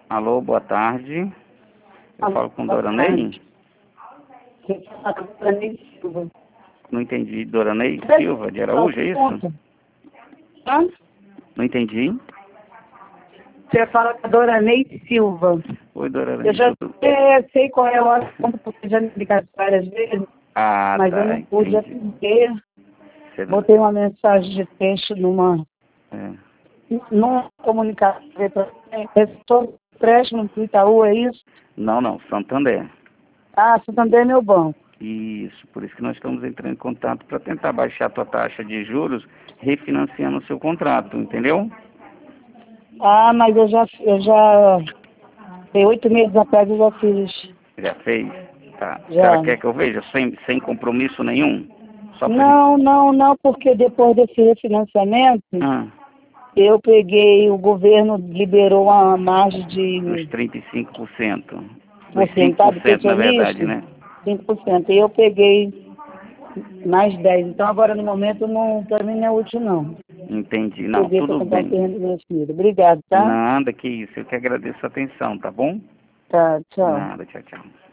Alô, boa tarde. Eu falo com Doranei? Não entendi. Doranei Silva de Araújo, é isso? Hã? Não entendi. Você fala com a Doranei Silva. Oi, Doranei. Eu já sei qual é o assunto, porque já me ligaram várias vezes, mas eu não pude atender. Botei uma mensagem de texto numa comunicação. É sobre empréstimo do Itaú, é isso? Não, Santander. Ah, Santander é meu banco. Isso, por isso que nós estamos entrando em contato para tentar baixar a tua taxa de juros, refinanciando o seu contrato, entendeu? Ah, mas eu já tem 8 meses atrás eu já fiz. Já fez? Tá. Já. Ela quer que eu veja sem compromisso nenhum? Só pra Não, porque depois desse refinanciamento, eu peguei, o governo liberou uma margem de... Dos 35%. Dos porcentagem 5%, na verdade, né? 5%. E eu peguei mais 10%. Então agora no momento para mim não é útil não. Entendi. Não, tudo bem. Obrigado, tá? Nada, que isso. Eu que agradeço a atenção, tá bom? Tá, tchau. Nada, tchau.